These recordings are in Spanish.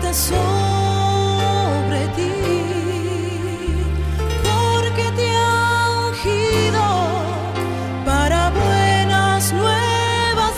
sobre ti, porque te ha ungido para buenas nuevas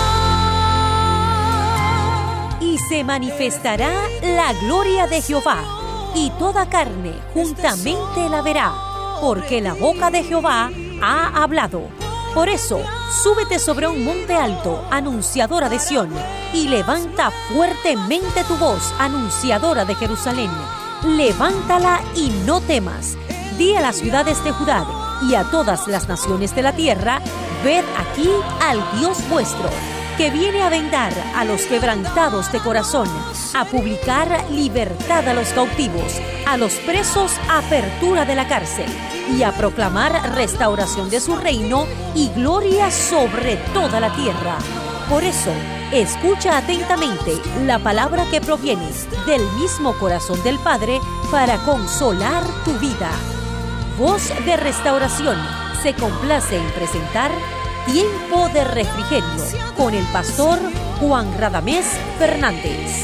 dar. Y se manifestará la gloria de Jehová, y toda carne juntamente la verá, porque la boca de Jehová ha hablado. Por eso, súbete sobre un monte alto, anunciadora de Sión, y levanta fuertemente tu voz, anunciadora de Jerusalén. Levántala y no temas. Di a las ciudades de Judá y a todas las naciones de la tierra: ved aquí al Dios vuestro, que viene a vendar a los quebrantados de corazón, a publicar libertad a los cautivos, a los presos apertura de la cárcel, y a proclamar restauración de su reino y gloria sobre toda la tierra. Por eso, escucha atentamente la palabra que proviene del mismo corazón del Padre para consolar tu vida. Voz de Restauración se complace en presentar Tiempo de Refrigerio con el pastor Juan Radamés Fernández.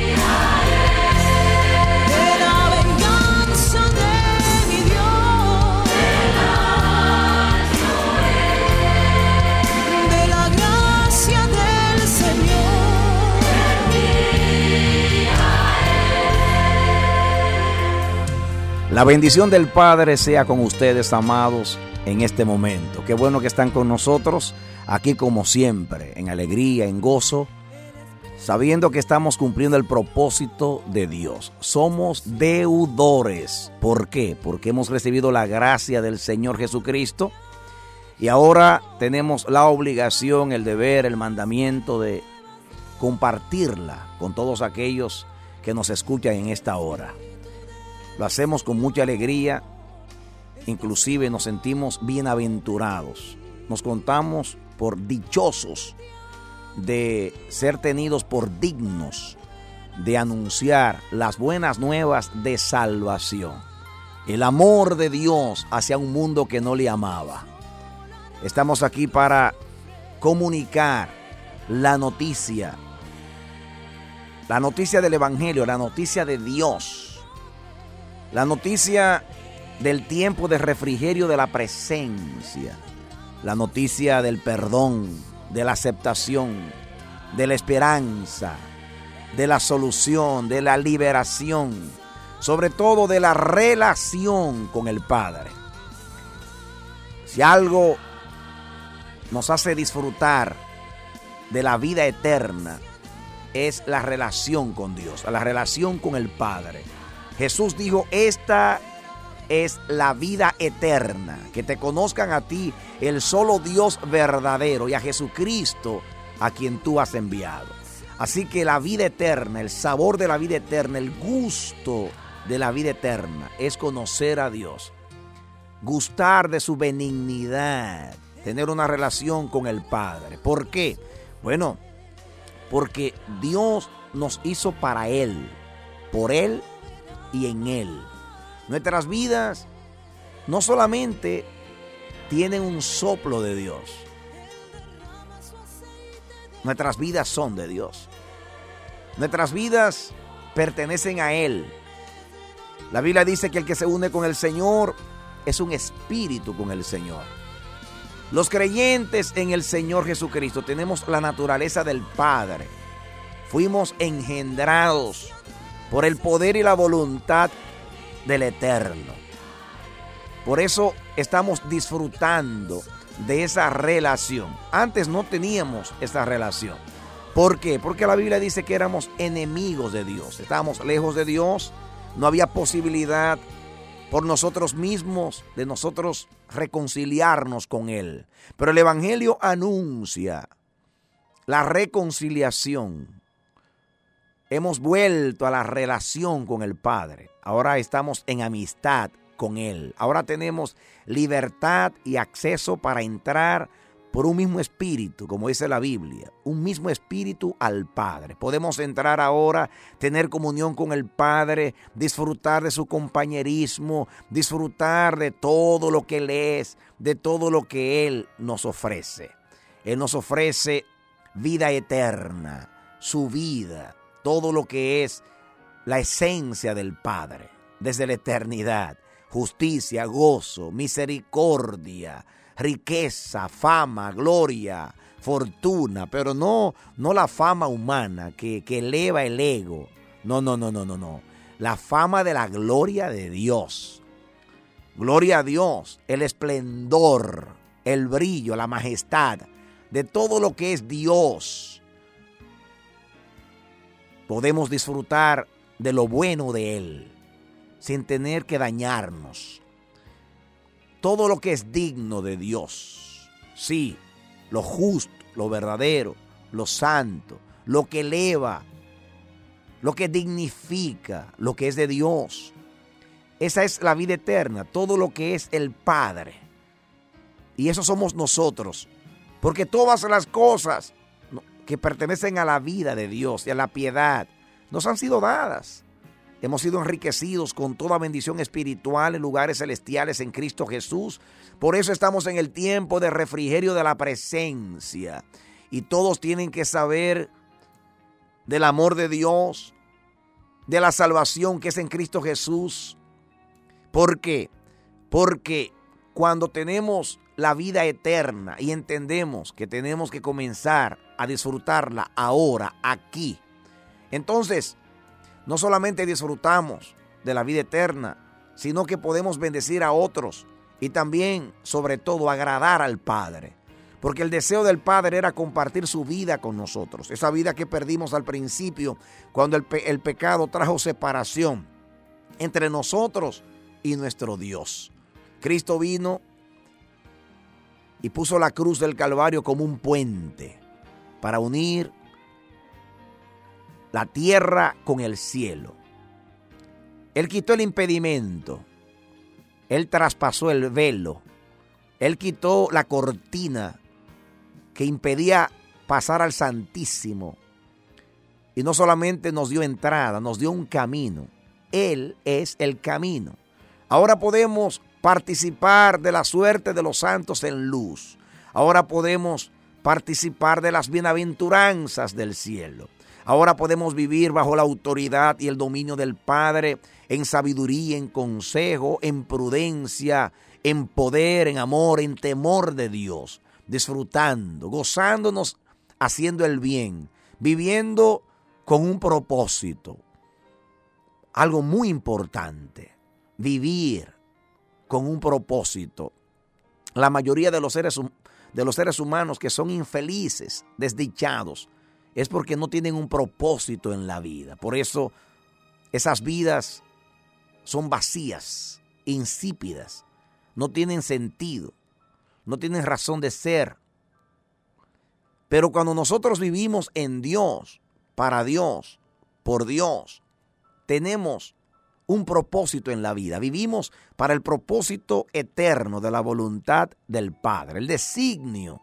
La bendición del Padre sea con ustedes, amados, en este momento. Qué bueno que están con nosotros, aquí como siempre, en alegría, en gozo, sabiendo que estamos cumpliendo el propósito de Dios. Somos deudores. ¿Por qué? Porque hemos recibido la gracia del Señor Jesucristo y ahora tenemos la obligación, el deber, el mandamiento de compartirla con todos aquellos que nos escuchan en esta hora. Lo hacemos con mucha alegría, inclusive nos sentimos bienaventurados. Nos contamos por dichosos de ser tenidos por dignos de anunciar las buenas nuevas de salvación. El amor de Dios hacia un mundo que no le amaba. Estamos aquí para comunicar la noticia del Evangelio, la noticia de Dios. La noticia del tiempo de refrigerio de la presencia. La noticia del perdón, de la aceptación, de la esperanza, de la solución, de la liberación. Sobre todo de la relación con el Padre. Si algo nos hace disfrutar de la vida eterna, es la relación con Dios, la relación con el Padre. Jesús dijo: esta es la vida eterna, que te conozcan a ti, el solo Dios verdadero, y a Jesucristo, a quien tú has enviado. Así que la vida eterna, el sabor de la vida eterna, el gusto de la vida eterna es conocer a Dios, gustar de su benignidad, tener una relación con el Padre. ¿Por qué? Bueno, porque Dios nos hizo para Él, por Él y en Él. Nuestras vidas no solamente tienen un soplo de Dios, nuestras vidas son de Dios. Nuestras vidas pertenecen a Él. La Biblia dice que el que se une con el Señor es un espíritu con el Señor. Los creyentes en el Señor Jesucristo tenemos la naturaleza del Padre. Fuimos engendrados por el poder y la voluntad del Eterno. Por eso estamos disfrutando de esa relación. Antes no teníamos esa relación. ¿Por qué? Porque la Biblia dice que éramos enemigos de Dios. Estábamos lejos de Dios. No había posibilidad por nosotros mismos de nosotros reconciliarnos con Él. Pero el Evangelio anuncia la reconciliación. Hemos vuelto a la relación con el Padre. Ahora estamos en amistad con Él. Ahora tenemos libertad y acceso para entrar por un mismo espíritu, como dice la Biblia, un mismo espíritu al Padre. Podemos entrar ahora, tener comunión con el Padre, disfrutar de su compañerismo, disfrutar de todo lo que Él es, de todo lo que Él nos ofrece. Él nos ofrece vida eterna, su vida, todo lo que es la esencia del Padre desde la eternidad. Justicia, gozo, misericordia, riqueza, fama, gloria, fortuna, pero no la fama humana que eleva el ego. No. La fama de la gloria de Dios. Gloria a Dios, el esplendor, el brillo, la majestad de todo lo que es Dios. Podemos disfrutar de lo bueno de Él sin tener que dañarnos. Todo lo que es digno de Dios. Sí, lo justo, lo verdadero, lo santo, lo que eleva, lo que dignifica, lo que es de Dios. Esa es la vida eterna, todo lo que es el Padre. Y eso somos nosotros. Porque todas las cosas que pertenecen a la vida de Dios y a la piedad nos han sido dadas. Hemos sido enriquecidos con toda bendición espiritual en lugares celestiales en Cristo Jesús. Por eso estamos en el tiempo de refrigerio de la presencia. Y todos tienen que saber del amor de Dios, de la salvación que es en Cristo Jesús. ¿Por qué? Porque cuando tenemos la vida eterna y entendemos que tenemos que comenzar a disfrutarla ahora, aquí, entonces no solamente disfrutamos de la vida eterna, sino que podemos bendecir a otros y también, sobre todo, agradar al Padre. Porque el deseo del Padre era compartir su vida con nosotros. Esa vida que perdimos al principio cuando el pecado trajo separación entre nosotros y nuestro Dios. Cristo vino y puso la cruz del Calvario como un puente para unir la tierra con el cielo. Él quitó el impedimento. Él traspasó el velo. Él quitó la cortina que impedía pasar al Santísimo. Y no solamente nos dio entrada, nos dio un camino. Él es el camino. Ahora podemos participar de la suerte de los santos en luz. Ahora podemos participar de las bienaventuranzas del cielo. Ahora podemos vivir bajo la autoridad y el dominio del Padre, en sabiduría, en consejo, en prudencia, en poder, en amor, en temor de Dios, disfrutando, gozándonos, haciendo el bien, viviendo con un propósito. Algo muy importante, vivir con un propósito. La mayoría de los seres humanos que son infelices, desdichados, es porque no tienen un propósito en la vida. Por eso esas vidas son vacías, insípidas, no tienen sentido, no tienen razón de ser. Pero cuando nosotros vivimos en Dios, para Dios, por Dios, tenemos un propósito en la vida. Vivimos para el propósito eterno de la voluntad del Padre, el designio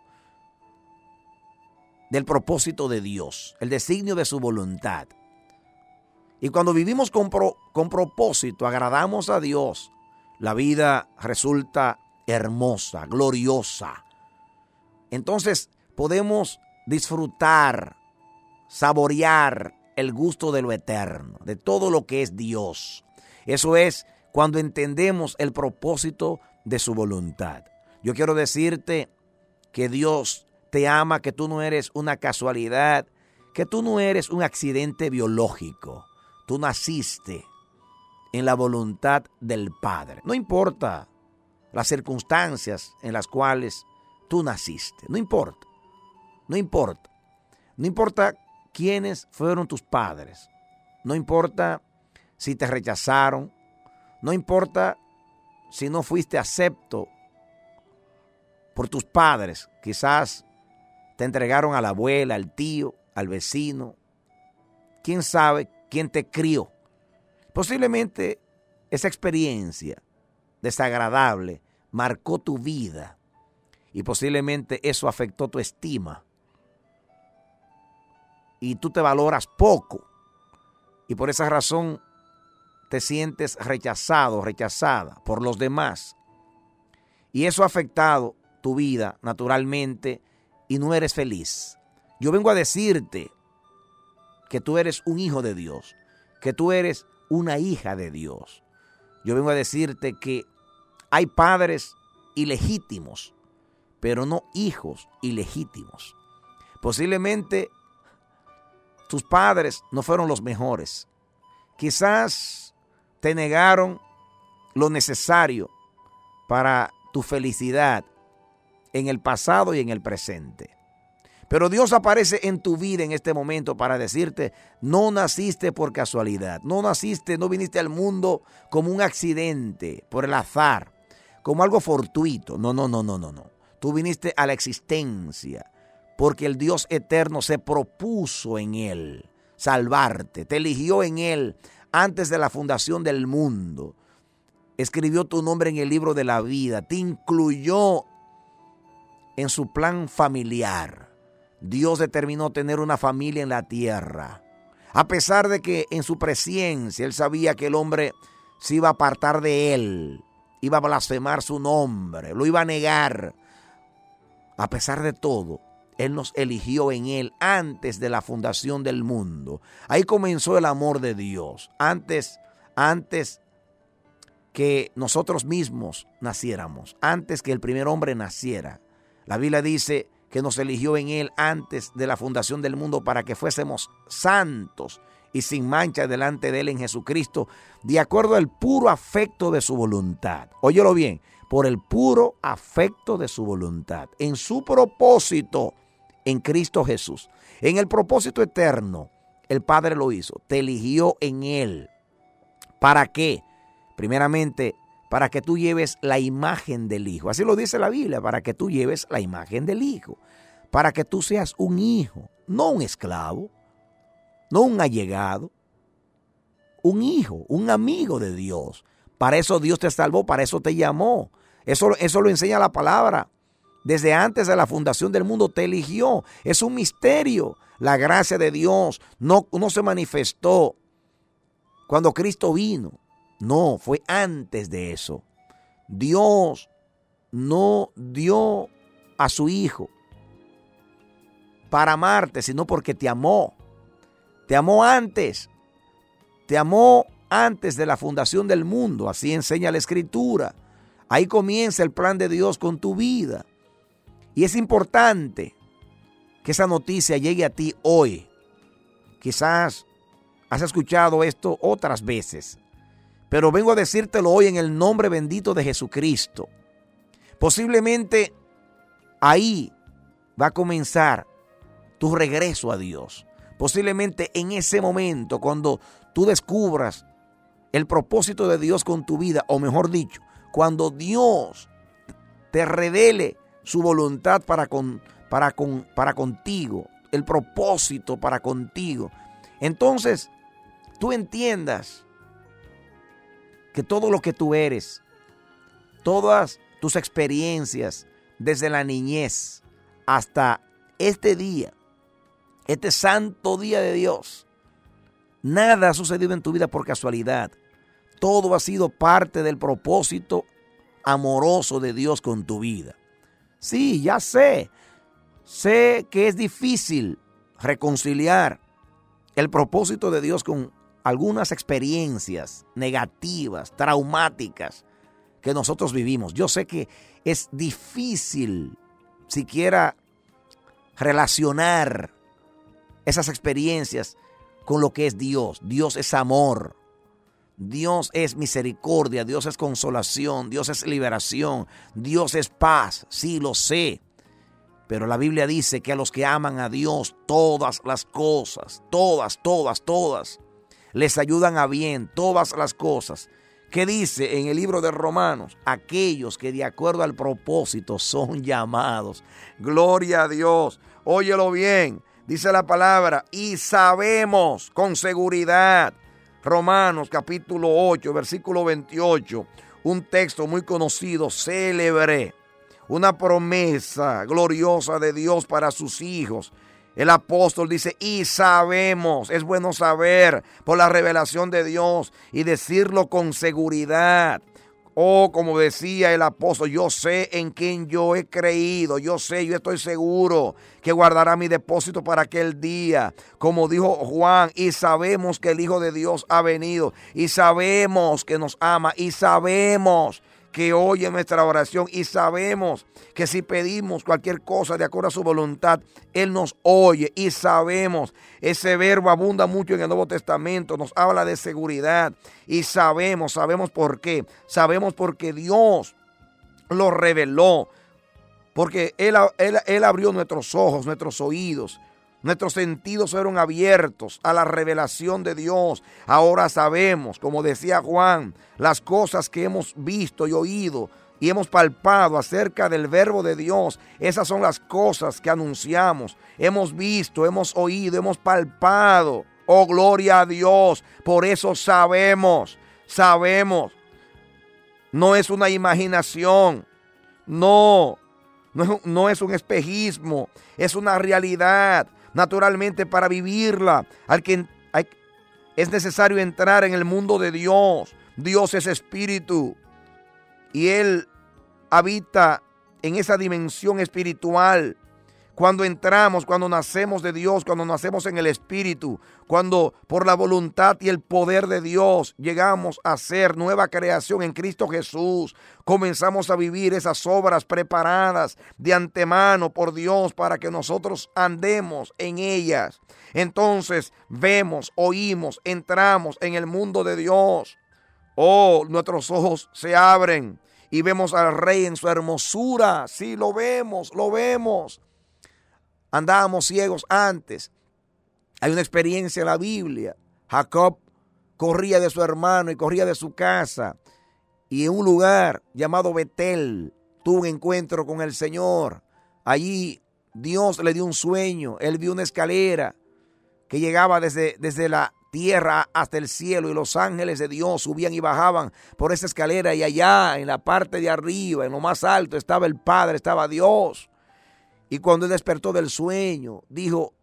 del propósito de Dios, el designio de su voluntad. Y cuando vivimos con propósito, agradamos a Dios, la vida resulta hermosa, gloriosa. Entonces podemos disfrutar, saborear el gusto de lo eterno, de todo lo que es Dios. Eso es cuando entendemos el propósito de su voluntad. Yo quiero decirte que Dios te ama, que tú no eres una casualidad, que tú no eres un accidente biológico. Tú naciste en la voluntad del Padre. No importa las circunstancias en las cuales tú naciste. No importa. No importa. No importa quiénes fueron tus padres. No importa si te rechazaron. No importa si no fuiste acepto por tus padres. Quizás te entregaron a la abuela, al tío, al vecino. ¿Quién sabe quién te crió? Posiblemente esa experiencia desagradable marcó tu vida y posiblemente eso afectó tu estima. Y tú te valoras poco y por esa razón te sientes rechazado, rechazada por los demás. Y eso ha afectado tu vida naturalmente y no eres feliz. Yo vengo a decirte que tú eres un hijo de Dios, que tú eres una hija de Dios. Yo vengo a decirte que hay padres ilegítimos, pero no hijos ilegítimos. Posiblemente tus padres no fueron los mejores. Quizás te negaron lo necesario para tu felicidad en el pasado y en el presente. Pero Dios aparece en tu vida en este momento para decirte, no naciste por casualidad, no viniste al mundo como un accidente, por el azar, como algo fortuito. No. Tú viniste a la existencia porque el Dios eterno se propuso en él salvarte, te eligió en él antes de la fundación del mundo. Escribió tu nombre en el libro de la vida, te incluyó en su plan familiar. Dios determinó tener una familia en la tierra. A pesar de que en su presencia Él sabía que el hombre se iba a apartar de Él, iba a blasfemar su nombre, lo iba a negar. A pesar de todo, Él nos eligió en Él antes de la fundación del mundo. Ahí comenzó el amor de Dios, antes que nosotros mismos naciéramos, antes que el primer hombre naciera. La Biblia dice que nos eligió en Él antes de la fundación del mundo para que fuésemos santos y sin mancha delante de Él en Jesucristo, de acuerdo al puro afecto de su voluntad. Óyelo bien, por el puro afecto de su voluntad, en su propósito en Cristo Jesús. En el propósito eterno, el Padre lo hizo, te eligió en Él. ¿Para qué? Primeramente, para que tú lleves la imagen del Hijo. Así lo dice la Biblia, para que tú lleves la imagen del Hijo. Para que tú seas un hijo, no un esclavo, no un allegado. Un hijo, un amigo de Dios. Para eso Dios te salvó, para eso te llamó. Eso lo enseña la palabra. Desde antes de la fundación del mundo te eligió. Es un misterio. La gracia de Dios no se manifestó cuando Cristo vino. No, fue antes de eso. Dios no dio a su Hijo para amarte, sino porque te amó. Te amó antes. Te amó antes de la fundación del mundo. Así enseña la Escritura. Ahí comienza el plan de Dios con tu vida. Y es importante que esa noticia llegue a ti hoy. Quizás has escuchado esto otras veces, pero vengo a decírtelo hoy en el nombre bendito de Jesucristo. Posiblemente ahí va a comenzar tu regreso a Dios. Posiblemente en ese momento, cuando tú descubras el propósito de Dios con tu vida, o mejor dicho, cuando Dios te revele su voluntad para contigo, el propósito para contigo, entonces tú entiendas que todo lo que tú eres, todas tus experiencias desde la niñez hasta este día, este santo día de Dios, nada ha sucedido en tu vida por casualidad. Todo ha sido parte del propósito amoroso de Dios con tu vida. Sí, ya sé que es difícil reconciliar el propósito de Dios con algunas experiencias negativas, traumáticas que nosotros vivimos. Yo sé que es difícil siquiera relacionar esas experiencias con lo que es Dios. Dios es amor, Dios es misericordia, Dios es consolación, Dios es liberación, Dios es paz. Sí, lo sé. Pero la Biblia dice que a los que aman a Dios, todas las cosas, todas, les ayudan a bien, todas las cosas. ¿Qué dice en el libro de Romanos? Aquellos que de acuerdo al propósito son llamados. Gloria a Dios. Óyelo bien. Dice la palabra, y sabemos con seguridad. Romanos capítulo 8, versículo 28. Un texto muy conocido, célebre. Una promesa gloriosa de Dios para sus hijos. El apóstol dice, y sabemos, es bueno saber por la revelación de Dios y decirlo con seguridad. Oh, como decía el apóstol, yo sé en quién yo he creído, yo estoy seguro que guardará mi depósito para aquel día. Como dijo Juan, y sabemos que el Hijo de Dios ha venido, y sabemos que nos ama, y sabemos que oye nuestra oración, y sabemos que si pedimos cualquier cosa de acuerdo a su voluntad, Él nos oye, y sabemos, ese verbo abunda mucho en el Nuevo Testamento, nos habla de seguridad, y sabemos por qué, sabemos porque Dios lo reveló, porque Él abrió nuestros ojos, nuestros oídos. Nuestros sentidos fueron abiertos a la revelación de Dios. Ahora sabemos, como decía Juan, las cosas que hemos visto y oído y hemos palpado acerca del verbo de Dios. Esas son las cosas que anunciamos. Hemos visto, hemos oído, hemos palpado. Oh, gloria a Dios. Por eso sabemos. No es una imaginación. No es un espejismo. Es una realidad. Naturalmente, para vivirla es necesario entrar en el mundo de Dios. Dios es espíritu y Él habita en esa dimensión espiritual. Cuando entramos, cuando nacemos de Dios, cuando nacemos en el Espíritu, cuando por la voluntad y el poder de Dios llegamos a ser nueva creación en Cristo Jesús, comenzamos a vivir esas obras preparadas de antemano por Dios para que nosotros andemos en ellas. Entonces vemos, oímos, entramos en el mundo de Dios. Oh, nuestros ojos se abren y vemos al Rey en su hermosura. Sí, lo vemos. Andábamos ciegos antes. Hay una experiencia en la Biblia. Jacob corría de su hermano y corría de su casa. Y en un lugar llamado Betel tuvo un encuentro con el Señor. Allí Dios le dio un sueño. Él vio una escalera que llegaba desde la tierra hasta el cielo. Y los ángeles de Dios subían y bajaban por esa escalera. Y allá en la parte de arriba, en lo más alto, estaba el Padre, estaba Dios. Y cuando él despertó del sueño, dijo: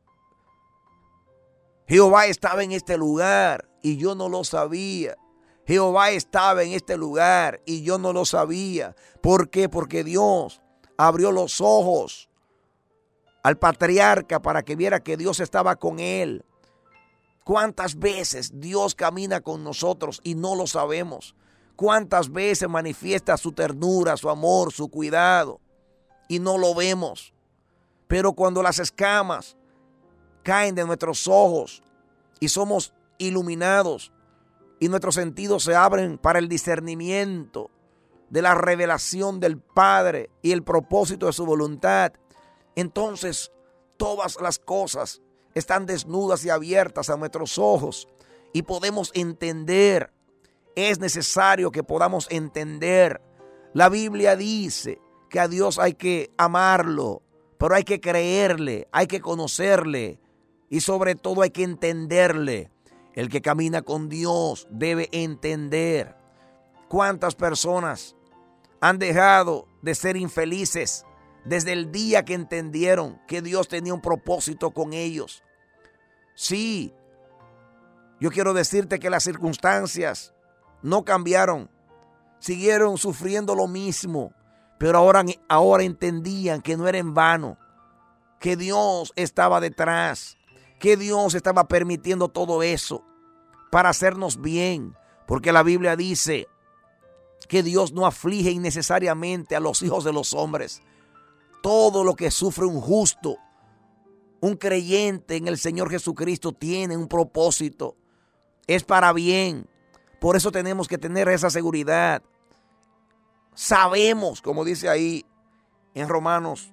Jehová estaba en este lugar y yo no lo sabía. Jehová estaba en este lugar y yo no lo sabía. ¿Por qué? Porque Dios abrió los ojos al patriarca para que viera que Dios estaba con él. ¿Cuántas veces Dios camina con nosotros y no lo sabemos? ¿Cuántas veces manifiesta su ternura, su amor, su cuidado y no lo vemos? Pero cuando las escamas caen de nuestros ojos y somos iluminados y nuestros sentidos se abren para el discernimiento de la revelación del Padre y el propósito de su voluntad, entonces todas las cosas están desnudas y abiertas a nuestros ojos y podemos entender. Es necesario que podamos entender. La Biblia dice que a Dios hay que amarlo, pero hay que creerle, hay que conocerle y sobre todo hay que entenderle. El que camina con Dios debe entender. ¿Cuántas personas han dejado de ser infelices desde el día que entendieron que Dios tenía un propósito con ellos? Sí, yo quiero decirte que las circunstancias no cambiaron, siguieron sufriendo lo mismo. Pero ahora entendían que no era en vano, que Dios estaba detrás, que Dios estaba permitiendo todo eso para hacernos bien. Porque la Biblia dice que Dios no aflige innecesariamente a los hijos de los hombres. Todo lo que sufre un justo, un creyente en el Señor Jesucristo tiene un propósito. Es para bien. Por eso tenemos que tener esa seguridad. Sabemos, como dice ahí en Romanos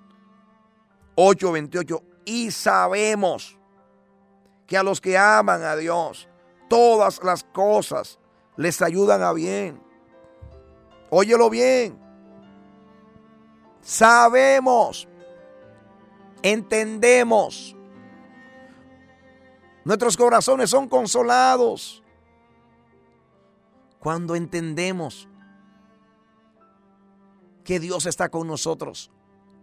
8:28, y sabemos que a los que aman a Dios, todas las cosas les ayudan a bien. Óyelo bien. Sabemos, entendemos. Nuestros corazones son consolados cuando entendemos que Dios está con nosotros,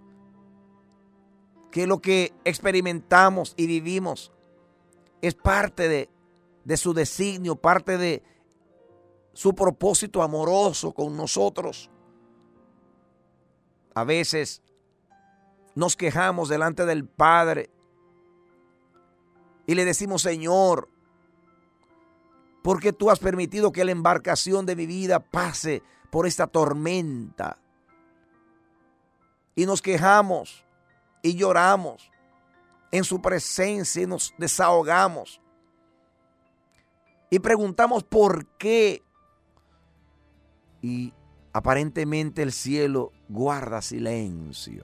que lo que experimentamos y vivimos es parte de su designio, parte de su propósito amoroso con nosotros. A veces nos quejamos delante del Padre y le decimos: Señor, ¿por qué tú has permitido que la embarcación de mi vida pase por esta tormenta? Y nos quejamos y lloramos en su presencia y nos desahogamos. Y preguntamos por qué. Y aparentemente el cielo guarda silencio.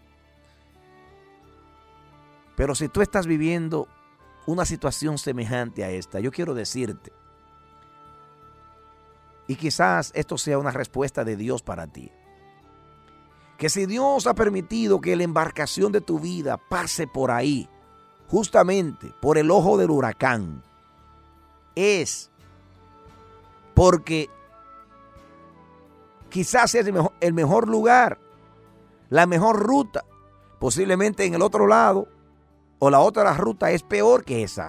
Pero si tú estás viviendo una situación semejante a esta, yo quiero decirte, y quizás esto sea una respuesta de Dios para ti, que si Dios ha permitido que la embarcación de tu vida pase por ahí, justamente por el ojo del huracán, es porque quizás es el mejor lugar, la mejor ruta. Posiblemente en el otro lado o la otra ruta es peor que esa.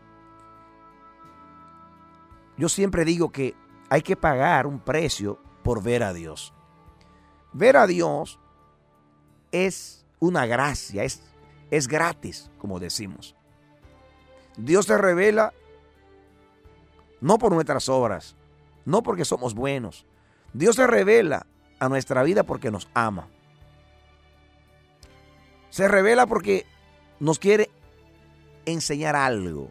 Yo siempre digo que hay que pagar un precio por ver a Dios. Ver a Dios es una gracia, es gratis, como decimos. Dios se revela no por nuestras obras, no porque somos buenos. Dios se revela a nuestra vida porque nos ama. Se revela porque nos quiere enseñar algo.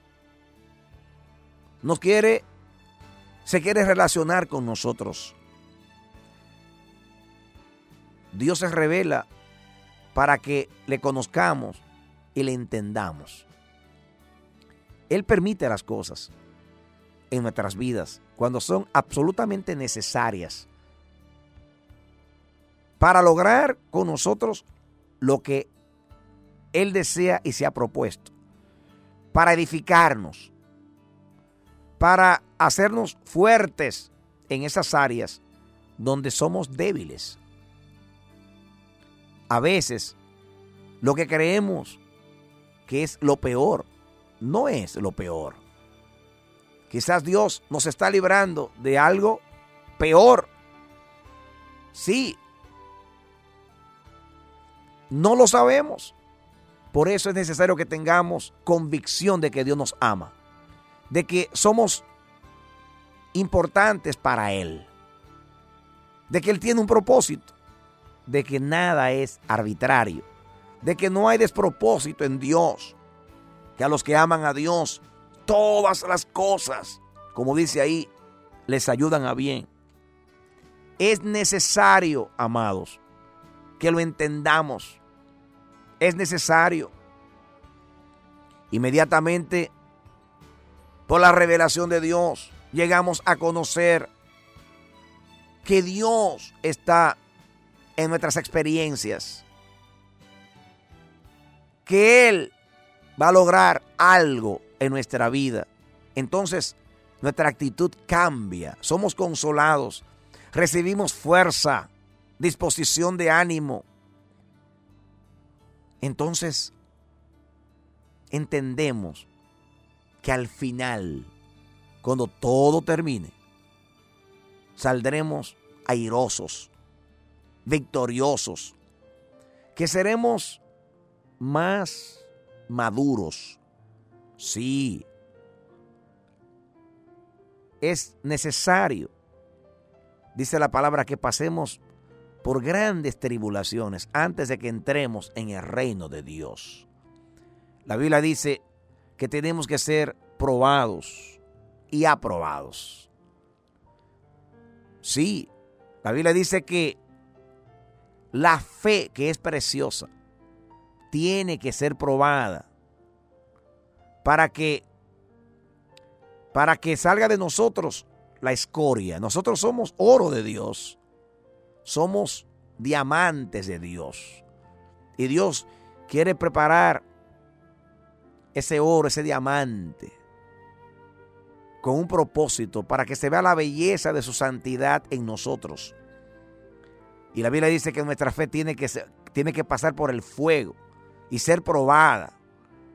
Se quiere relacionar con nosotros. Dios se revela para que le conozcamos y le entendamos. Él permite las cosas en nuestras vidas cuando son absolutamente necesarias para lograr con nosotros lo que Él desea y se ha propuesto, para edificarnos, para hacernos fuertes en esas áreas donde somos débiles. A veces lo que creemos que es lo peor no es lo peor. Quizás Dios nos está librando de algo peor. Sí. No lo sabemos. Por eso es necesario que tengamos convicción de que Dios nos ama, de que somos importantes para Él, de que Él tiene un propósito, de que nada es arbitrario, de que no hay despropósito en Dios, que a los que aman a Dios, todas las cosas, como dice ahí, les ayudan a bien. Es necesario, amados, que lo entendamos. Es necesario. Inmediatamente, por la revelación de Dios, llegamos a conocer que Dios está en nuestras experiencias, que Él va a lograr algo en nuestra vida. Entonces, nuestra actitud cambia. Somos consolados, recibimos fuerza, disposición de ánimo. Entonces, entendemos que al final, cuando todo termine, saldremos airosos, victoriosos, que seremos más maduros. Sí, es necesario, dice la palabra, que pasemos por grandes tribulaciones antes de que entremos en el reino de Dios. La Biblia dice que tenemos que ser probados y aprobados. Sí, la Biblia dice que la fe, que es preciosa, tiene que ser probada para que salga de nosotros la escoria. Nosotros somos oro de Dios. Somos diamantes de Dios. Y Dios quiere preparar ese oro, ese diamante, con un propósito para que se vea la belleza de su santidad en nosotros. Y la Biblia dice que nuestra fe tiene que pasar por el fuego y ser probada.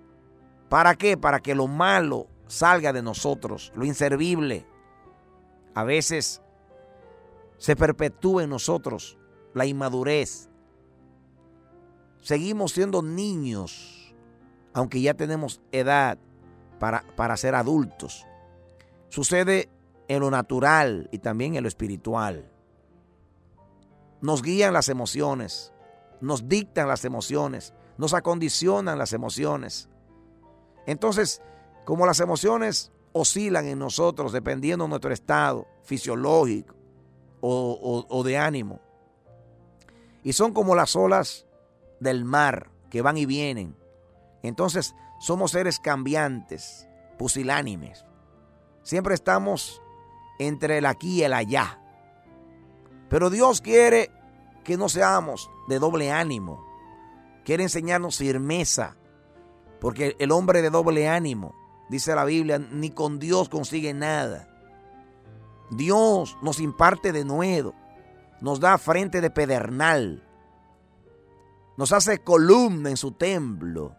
¿Para qué? Para que lo malo salga de nosotros, lo inservible. A veces se perpetúa en nosotros la inmadurez. Seguimos siendo niños, aunque ya tenemos edad para ser adultos. Sucede en lo natural y también en lo espiritual. Nos guían las emociones, nos dictan las emociones, nos acondicionan las emociones. Entonces, como las emociones oscilan en nosotros dependiendo de nuestro estado fisiológico o de ánimo, y son como las olas del mar que van y vienen, entonces somos seres cambiantes, pusilánimes. Siempre estamos entre el aquí y el allá. Pero Dios quiere que no seamos de doble ánimo. Quiere enseñarnos firmeza. Porque el hombre de doble ánimo, dice la Biblia, ni con Dios consigue nada. Dios nos imparte denuedo, nos da frente de pedernal, nos hace columna en su templo.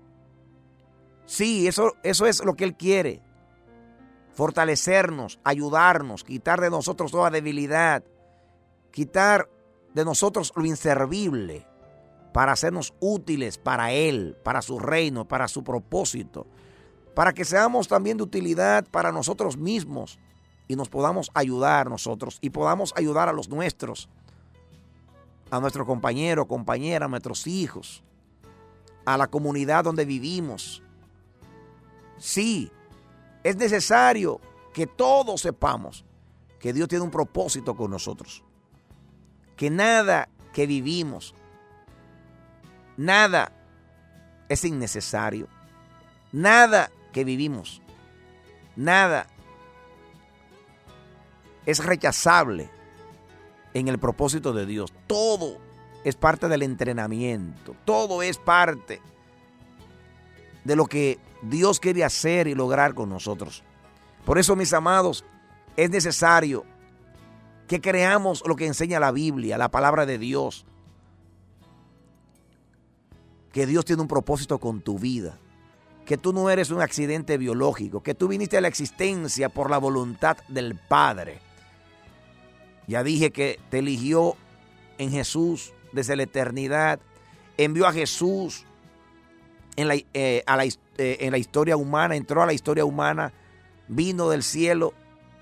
Sí, eso es lo que Él quiere. Fortalecernos, ayudarnos, quitar de nosotros toda debilidad, quitar de nosotros lo inservible para hacernos útiles para Él, para su reino, para su propósito, para que seamos también de utilidad para nosotros mismos y nos podamos ayudar nosotros y podamos ayudar a los nuestros, a nuestro compañero, compañera, a nuestros hijos, a la comunidad donde vivimos. Sí, es necesario que todos sepamos que Dios tiene un propósito con nosotros. Que nada que vivimos, nada es innecesario. Nada que vivimos, nada es rechazable en el propósito de Dios. Todo es parte del entrenamiento. Todo es parte de lo que Dios quiere hacer y lograr con nosotros. Por eso, mis amados, es necesario que creamos lo que enseña la Biblia, la palabra de Dios. Que Dios tiene un propósito con tu vida. Que tú no eres un accidente biológico. Que tú viniste a la existencia por la voluntad del Padre. Ya dije que te eligió en Jesús desde la eternidad. Envió a Jesús en la historia humana. Entró a la historia humana. Vino del cielo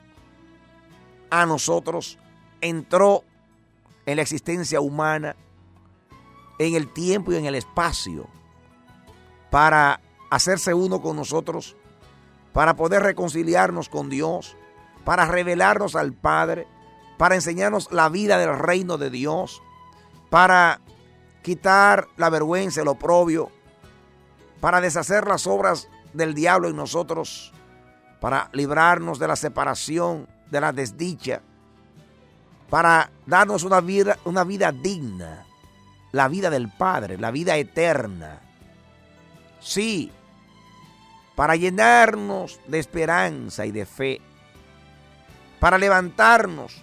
a nosotros, entró en la existencia humana, en el tiempo y en el espacio, para hacerse uno con nosotros, para poder reconciliarnos con Dios, para revelarnos al Padre, para enseñarnos la vida del reino de Dios, para quitar la vergüenza, el oprobio, para deshacer las obras del diablo en nosotros, para librarnos de la separación, de la desdicha, para darnos una vida digna, la vida del Padre, la vida eterna. Sí, para llenarnos de esperanza y de fe, para levantarnos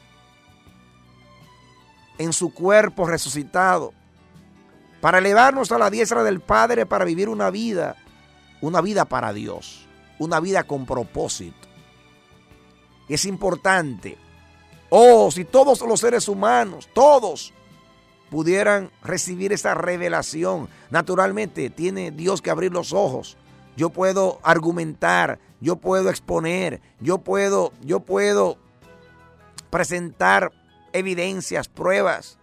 en su cuerpo resucitado, para elevarnos a la diestra del Padre, para vivir una vida para Dios. Una vida con propósito. Es importante. Si todos los seres humanos, todos, pudieran recibir esa revelación. Naturalmente, tiene Dios que abrir los ojos. Yo puedo argumentar, yo puedo exponer, yo puedo presentar evidencias, pruebas.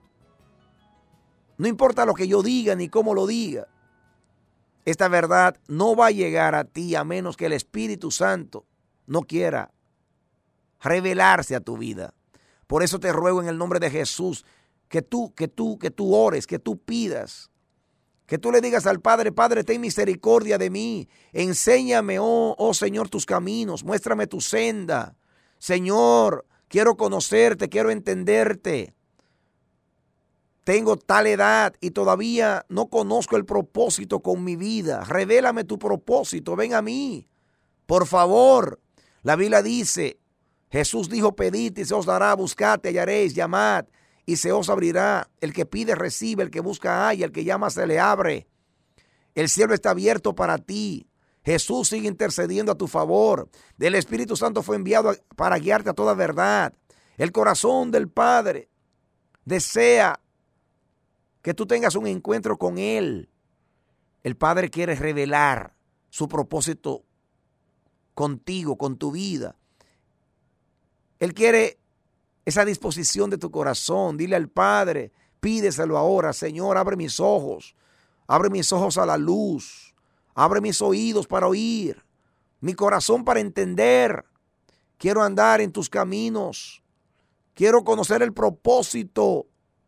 No importa lo que yo diga ni cómo lo diga. Esta verdad no va a llegar a ti a menos que el Espíritu Santo no quiera revelarse a tu vida. Por eso te ruego en el nombre de Jesús que tú ores, que tú pidas, que tú le digas al Padre: Padre, ten misericordia de mí, enséñame, oh Señor, tus caminos, muéstrame tu senda. Señor, quiero conocerte, quiero entenderte. Tengo tal edad y todavía no conozco el propósito con mi vida. Revélame tu propósito, ven a mí, por favor. La Biblia dice, Jesús dijo: pedid y se os dará, buscad y hallaréis, llamad y se os abrirá. El que pide recibe, el que busca halla, el que llama se le abre. El cielo está abierto para ti. Jesús sigue intercediendo a tu favor. El Espíritu Santo fue enviado para guiarte a toda verdad. El corazón del Padre desea que tú tengas un encuentro con Él. El Padre quiere revelar su propósito contigo, con tu vida. Él quiere esa disposición de tu corazón. Dile al Padre, pídeselo ahora: Señor, abre mis ojos a la luz, abre mis oídos para oír, mi corazón para entender. Quiero andar en tus caminos, quiero conocer el propósito.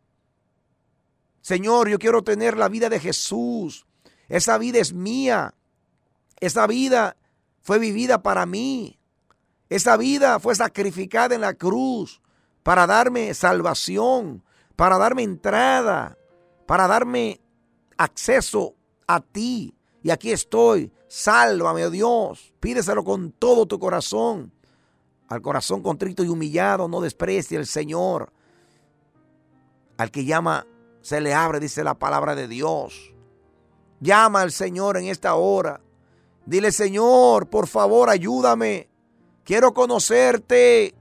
Señor, yo quiero tener la vida de Jesús. Esa vida es mía. Esa vida fue vivida para mí. Esa vida fue sacrificada en la cruz para darme salvación, para darme entrada, para darme acceso a ti. Y aquí estoy. Sálvame, oh Dios. Pídeselo con todo tu corazón. Al corazón contrito y humillado no desprecie el Señor. Al que llama se le abre, dice la palabra de Dios. Llama al Señor en esta hora. Dile: Señor, por favor, ayúdame. Quiero conocerte.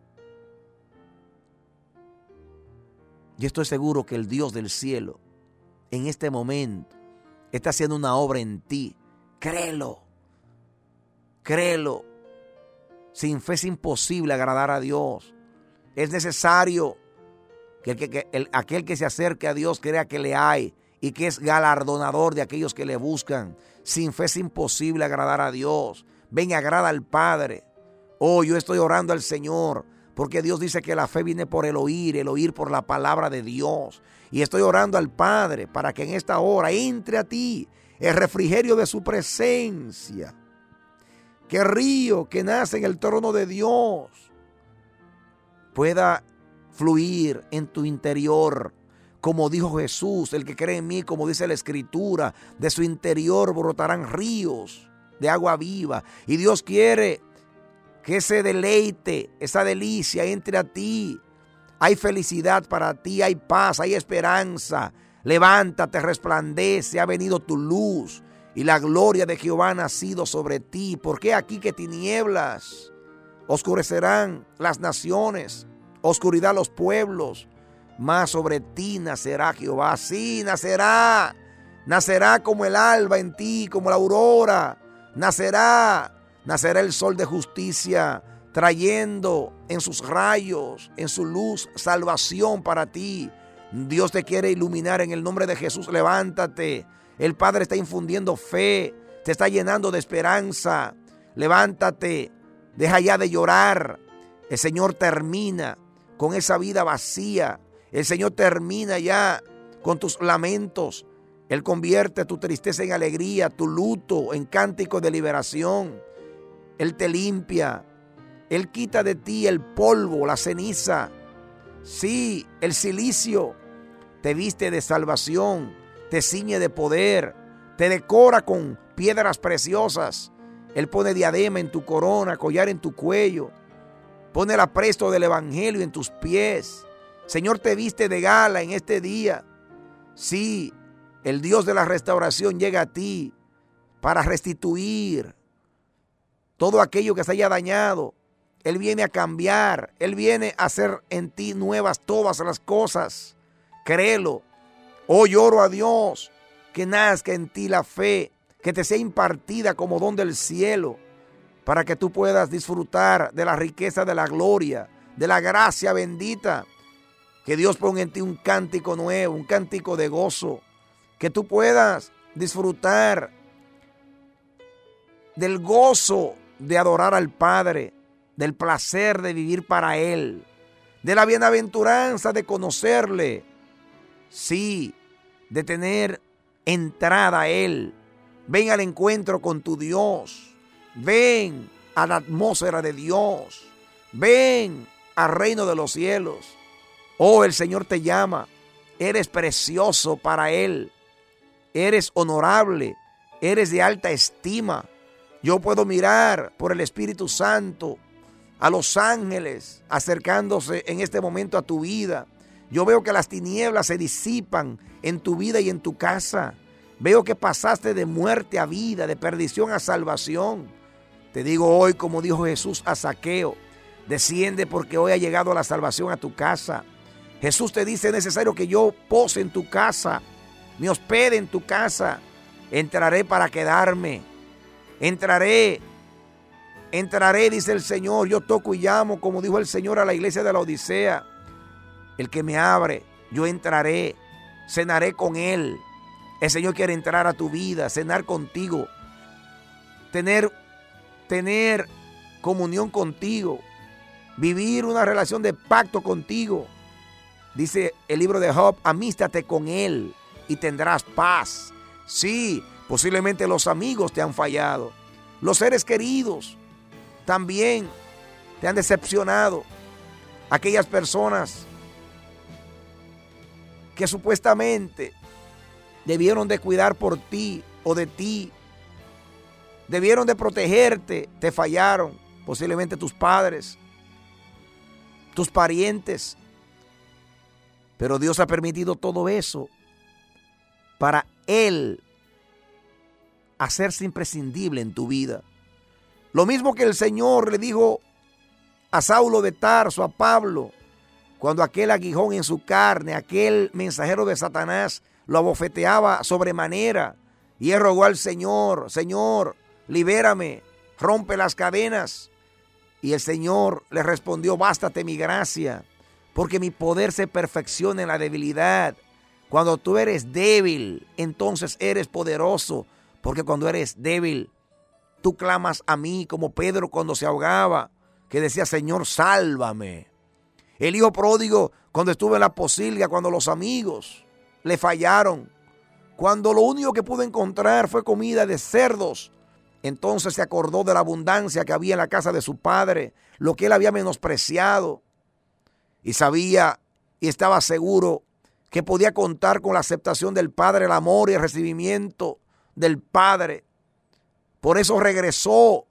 Yo estoy seguro que el Dios del cielo en este momento está haciendo una obra en ti. Créelo. Créelo. Sin fe es imposible agradar a Dios. Es necesario que aquel que se acerque a Dios crea que le hay y que es galardonador de aquellos que le buscan. Sin fe es imposible agradar a Dios. Ven, agrada al Padre. Oh, yo estoy orando al Señor, porque Dios dice que la fe viene por el oír por la palabra de Dios. Y estoy orando al Padre para que en esta hora entre a ti el refrigerio de su presencia. Que río que nace en el trono de Dios pueda fluir en tu interior. Como dijo Jesús: el que cree en mí, como dice la Escritura, de su interior brotarán ríos de agua viva. Y Dios quiere que ese deleite, esa delicia entre a ti. Hay felicidad para ti, hay paz, hay esperanza. Levántate, resplandece, ha venido tu luz y la gloria de Jehová ha nacido sobre ti. Porque aquí que tinieblas oscurecerán las naciones, oscuridad los pueblos, mas sobre ti nacerá Jehová. Sí, nacerá como el alba en ti, como la aurora. Nacerá el sol de justicia, trayendo en sus rayos, en su luz, salvación para ti. Dios te quiere iluminar en el nombre de Jesús. Levántate. El Padre está infundiendo fe, te está llenando de esperanza. Levántate, deja ya de llorar. El Señor termina con esa vida vacía. El Señor termina ya con tus lamentos. Él convierte tu tristeza en alegría, tu luto en cántico de liberación. Él te limpia. Él quita de ti el polvo, la ceniza. Sí, el cilicio. Te viste de salvación, te ciñe de poder, te decora con piedras preciosas. Él pone diadema en tu corona, collar en tu cuello. Pone el apresto del evangelio en tus pies. Señor, te viste de gala en este día. Sí, el Dios de la restauración llega a ti para restituir todo aquello que se haya dañado. Él viene a cambiar. Él viene a hacer en ti nuevas todas las cosas. Créelo. Hoy oro a Dios que nazca en ti la fe, que te sea impartida como don del cielo, para que tú puedas disfrutar de la riqueza de la gloria, de la gracia bendita. Que Dios ponga en ti un cántico nuevo, un cántico de gozo, que tú puedas disfrutar del gozo de adorar al Padre, del placer de vivir para Él, de la bienaventuranza de conocerle, sí, de tener entrada a Él. Ven al encuentro con tu Dios, ven a la atmósfera de Dios, ven al reino de los cielos. Oh, el Señor te llama, eres precioso para Él, eres honorable, eres de alta estima. Yo puedo mirar por el Espíritu Santo a los ángeles acercándose en este momento a tu vida. Yo veo que las tinieblas se disipan en tu vida y en tu casa. Veo que pasaste de muerte a vida, de perdición a salvación. Te digo hoy, como dijo Jesús a Zaqueo, desciende porque hoy ha llegado la salvación a tu casa. Jesús te dice, es necesario que yo pose en tu casa, me hospede en tu casa. Entraré para quedarme. Entraré, dice el Señor. Yo toco y llamo, como dijo el Señor a la iglesia de la Odisea. El que me abre, yo entraré, cenaré con él. El Señor quiere entrar a tu vida, cenar contigo, tener comunión contigo, vivir una relación de pacto contigo. Dice el libro de Job, amístate con él y tendrás paz. Sí, posiblemente los amigos te han fallado. Los seres queridos también te han decepcionado. Aquellas personas que supuestamente debieron de cuidar por ti o de ti, debieron de protegerte, te fallaron. Posiblemente tus padres, tus parientes. Pero Dios ha permitido todo eso para Él hacerse imprescindible en tu vida. Lo mismo que el Señor le dijo a Saulo de Tarso, a Pablo, cuando aquel aguijón en su carne, aquel mensajero de Satanás, lo abofeteaba sobremanera. Y él rogó al Señor, Señor, libérame, rompe las cadenas. Y el Señor le respondió, bástate mi gracia, porque mi poder se perfecciona en la debilidad. Cuando tú eres débil, entonces eres poderoso, porque cuando eres débil, tú clamas a mí, como Pedro cuando se ahogaba, que decía, Señor, sálvame. El hijo pródigo, cuando estuvo en la posilga, cuando los amigos le fallaron, cuando lo único que pudo encontrar fue comida de cerdos, entonces se acordó de la abundancia que había en la casa de su padre, lo que él había menospreciado, y sabía y estaba seguro que podía contar con la aceptación del Padre, el amor y el recibimiento del Padre. Por eso regresó.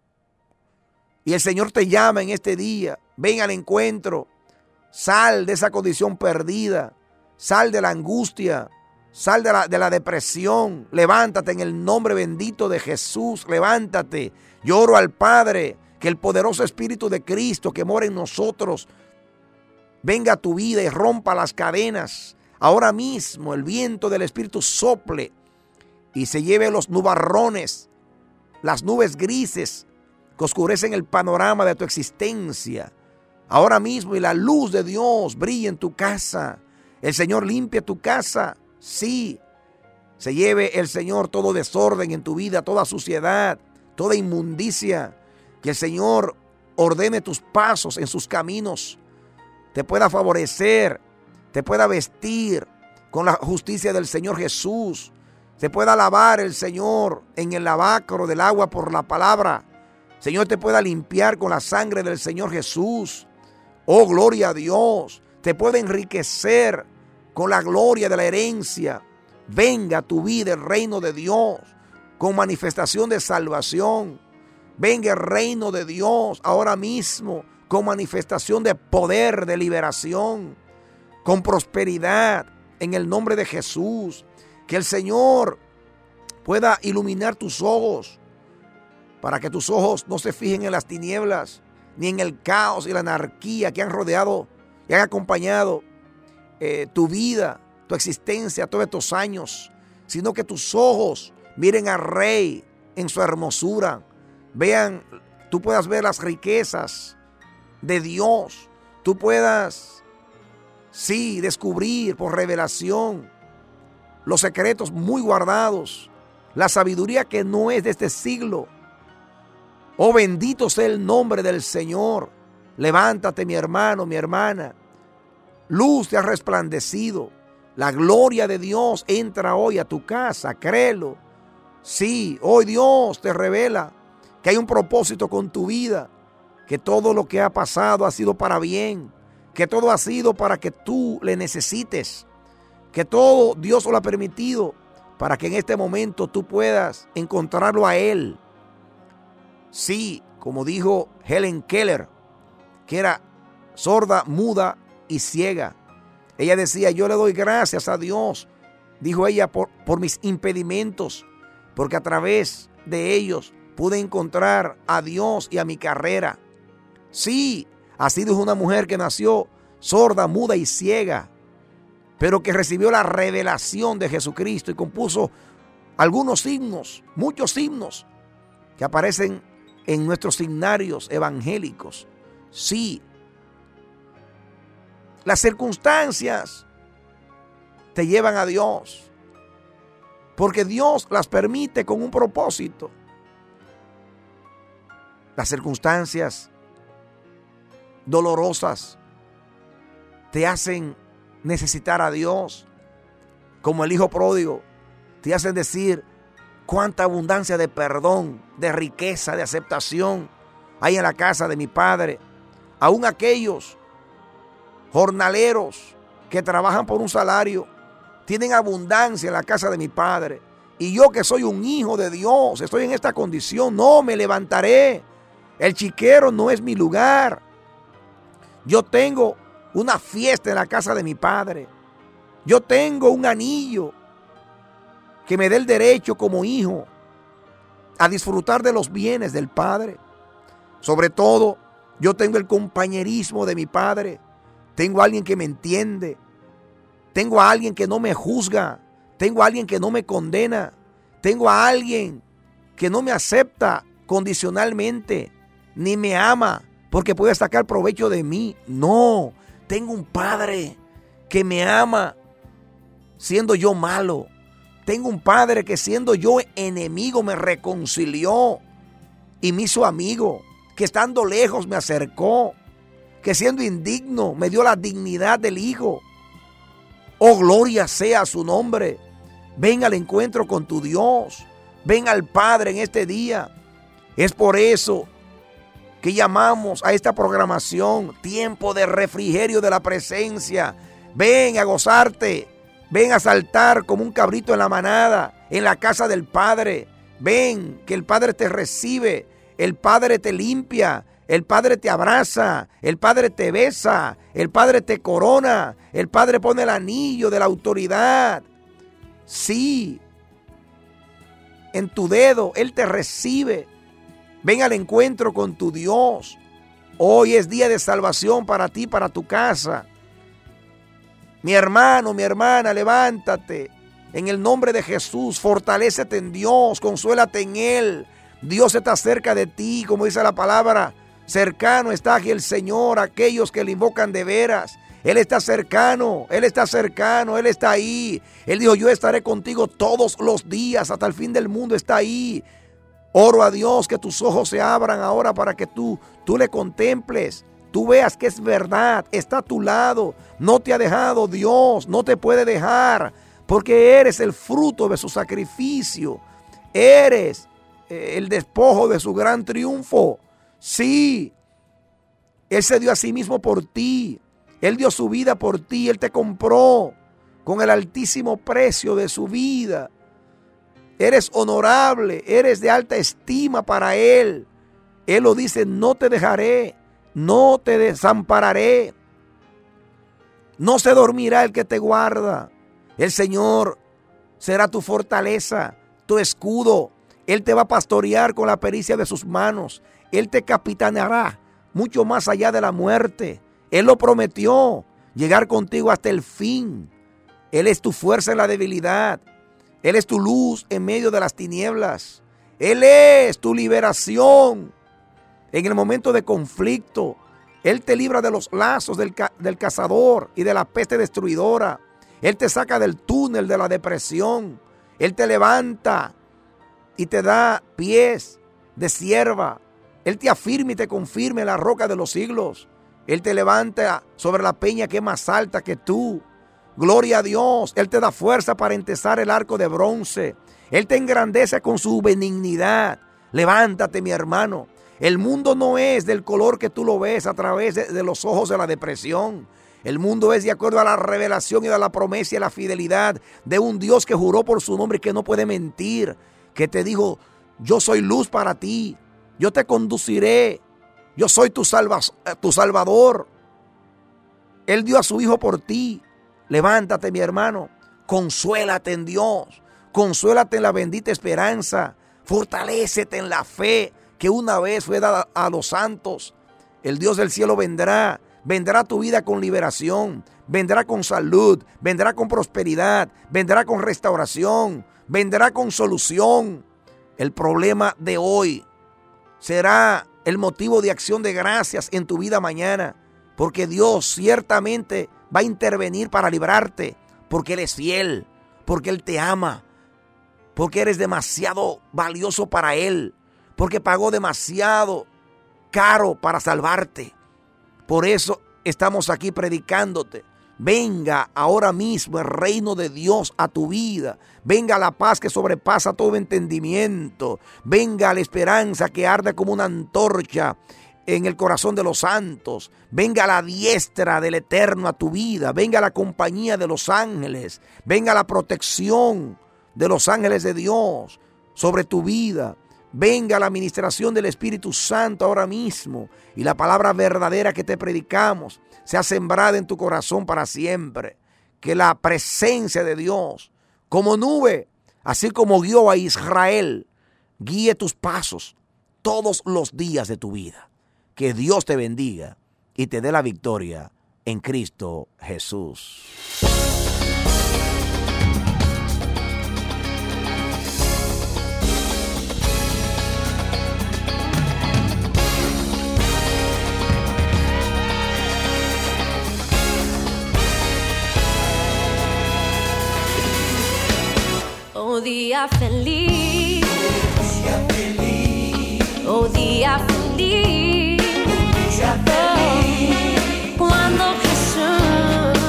Y el Señor te llama en este día. Ven al encuentro. Sal de esa condición perdida. Sal de la angustia. Sal de la depresión. Levántate en el nombre bendito de Jesús. Levántate. Yo oro al Padre que el poderoso Espíritu de Cristo que mora en nosotros venga a tu vida y rompa las cadenas. Ahora mismo el viento del Espíritu sople y se lleve los nubarrones, las nubes grises que oscurecen el panorama de tu existencia. Ahora mismo y la luz de Dios brilla en tu casa. El Señor limpia tu casa. Sí, se lleve el Señor todo desorden en tu vida, toda suciedad, toda inmundicia. Que el Señor ordene tus pasos en sus caminos. Te pueda favorecer, te pueda vestir con la justicia del Señor Jesús. Te pueda lavar el Señor en el lavacro del agua por la palabra. Señor, te pueda limpiar con la sangre del Señor Jesús. Oh, gloria a Dios. Te puede enriquecer con la gloria de la herencia. Venga a tu vida el reino de Dios con manifestación de salvación. Venga el reino de Dios ahora mismo con manifestación de poder, de liberación, con prosperidad en el nombre de Jesús. Que el Señor pueda iluminar tus ojos para que tus ojos no se fijen en las tinieblas ni en el caos y la anarquía que han rodeado y han acompañado tu vida, tu existencia todos estos años, sino que tus ojos miren al Rey en su hermosura. Vean, tú puedas ver las riquezas de Dios. Tú puedas, sí, descubrir por revelación los secretos muy guardados, la sabiduría que no es de este siglo. Oh, bendito sea el nombre del Señor. Levántate, mi hermano, mi hermana. Luz te ha resplandecido. La gloria de Dios entra hoy a tu casa, créelo. Sí, hoy Dios te revela que hay un propósito con tu vida, que todo lo que ha pasado ha sido para bien, que todo ha sido para que tú le necesites, que todo Dios lo ha permitido para que en este momento tú puedas encontrarlo a Él. Sí, como dijo Helen Keller, que era sorda, muda y ciega. Ella decía, yo le doy gracias a Dios dijo ella, por mis impedimentos, porque a través de ellos pude encontrar a Dios y a mi carrera. Sí, así dijo una mujer que nació sorda, muda y ciega, pero que recibió la revelación de Jesucristo y compuso algunos himnos, muchos himnos que aparecen en nuestros himnarios evangélicos. Sí, las circunstancias te llevan a Dios, porque Dios las permite con un propósito. Las circunstancias dolorosas te hacen necesitar a Dios, como el hijo pródigo, te hacen decir cuánta abundancia de perdón, de riqueza, de aceptación hay en la casa de mi Padre. Aún aquellos jornaleros que trabajan por un salario tienen abundancia en la casa de mi Padre. Y yo, que soy un hijo de Dios, estoy en esta condición, no me levantaré. El chiquero no es mi lugar. Yo tengo una fiesta en la casa de mi Padre. Yo tengo un anillo que me dé el derecho como hijo a disfrutar de los bienes del Padre. Sobre todo, yo tengo el compañerismo de mi Padre. Tengo a alguien que me entiende. Tengo a alguien que no me juzga. Tengo a alguien que no me condena. Tengo a alguien que no me acepta condicionalmente, ni me ama porque puede sacar provecho de mí. No, tengo un Padre que me ama siendo yo malo. Tengo un Padre que siendo yo enemigo me reconcilió y me hizo amigo, que estando lejos me acercó, que siendo indigno me dio la dignidad del Hijo. Oh, gloria sea su nombre. Ven al encuentro con tu Dios. Ven al Padre en este día. Es por eso que llamamos a esta programación tiempo de refrigerio de la presencia. Ven a gozarte. Ven a saltar como un cabrito en la manada, en la casa del Padre. Ven, que el Padre te recibe. El Padre te limpia. El Padre te abraza, el Padre te besa, el Padre te corona, el Padre pone el anillo de la autoridad. Sí, en tu dedo Él te recibe. Ven al encuentro con tu Dios. Hoy es día de salvación para ti, para tu casa. Mi hermano, mi hermana, levántate. En el nombre de Jesús, fortalécete en Dios, consuélate en Él. Dios está cerca de ti, como dice la palabra. Cercano está aquí el Señor, aquellos que le invocan de veras. Él está cercano, Él está cercano, Él está ahí. Él dijo, yo estaré contigo todos los días, hasta el fin del mundo está ahí. Oro a Dios que tus ojos se abran ahora para que tú le contemples. Tú veas que es verdad, está a tu lado. No te ha dejado Dios, no te puede dejar, porque eres el fruto de su sacrificio. Eres el despojo de su gran triunfo. Sí, Él se dio a sí mismo por ti. Él dio su vida por ti. Él te compró con el altísimo precio de su vida. Eres honorable, eres de alta estima para Él. Él lo dice, no te dejaré, no te desampararé. No se dormirá el que te guarda. El Señor será tu fortaleza, tu escudo. Él te va a pastorear con la pericia de sus manos. Él te capitaneará mucho más allá de la muerte. Él lo prometió, llegar contigo hasta el fin. Él es tu fuerza en la debilidad. Él es tu luz en medio de las tinieblas. Él es tu liberación en el momento de conflicto. Él te libra de los lazos del cazador y de la peste destruidora. Él te saca del túnel de la depresión. Él te levanta y te da pies de sierva. Él te afirma y te confirma en la roca de los siglos. Él te levanta sobre la peña que es más alta que tú. Gloria a Dios. Él te da fuerza para entesar el arco de bronce. Él te engrandece con su benignidad. Levántate, mi hermano. El mundo no es del color que tú lo ves a través de los ojos de la depresión. El mundo es de acuerdo a la revelación y a la promesa y a la fidelidad de un Dios que juró por su nombre y que no puede mentir. Que te dijo, yo soy luz para ti. Yo te conduciré. Yo soy tu Salvador. Él dio a su Hijo por ti. Levántate, mi hermano. Consuélate en Dios. Consuélate en la bendita esperanza. Fortalécete en la fe que una vez fue dada a los santos. El Dios del cielo vendrá. Vendrá a tu vida con liberación. Vendrá con salud. Vendrá con prosperidad. Vendrá con restauración. Vendrá con solución. El problema de hoy será el motivo de acción de gracias en tu vida mañana. Porque Dios ciertamente va a intervenir para librarte. Porque Él es fiel. Porque Él te ama. Porque eres demasiado valioso para Él. Porque pagó demasiado caro para salvarte. Por eso estamos aquí predicándote. Venga ahora mismo el reino de Dios a tu vida. Venga la paz que sobrepasa todo entendimiento. Venga la esperanza que arde como una antorcha en el corazón de los santos. Venga la diestra del Eterno a tu vida. Venga la compañía de los ángeles. Venga la protección de los ángeles de Dios sobre tu vida. Venga la administración del Espíritu Santo ahora mismo. Y la palabra verdadera que te predicamos sea sembrada en tu corazón para siempre. Que la presencia de Dios, como nube, así como guió a Israel, guíe tus pasos todos los días de tu vida. Que Dios te bendiga y te dé la victoria en Cristo Jesús. Oh día feliz, oh día feliz, cuando Jesús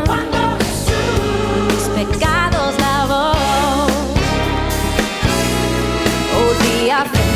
mis pecados lavó. Oh día feliz.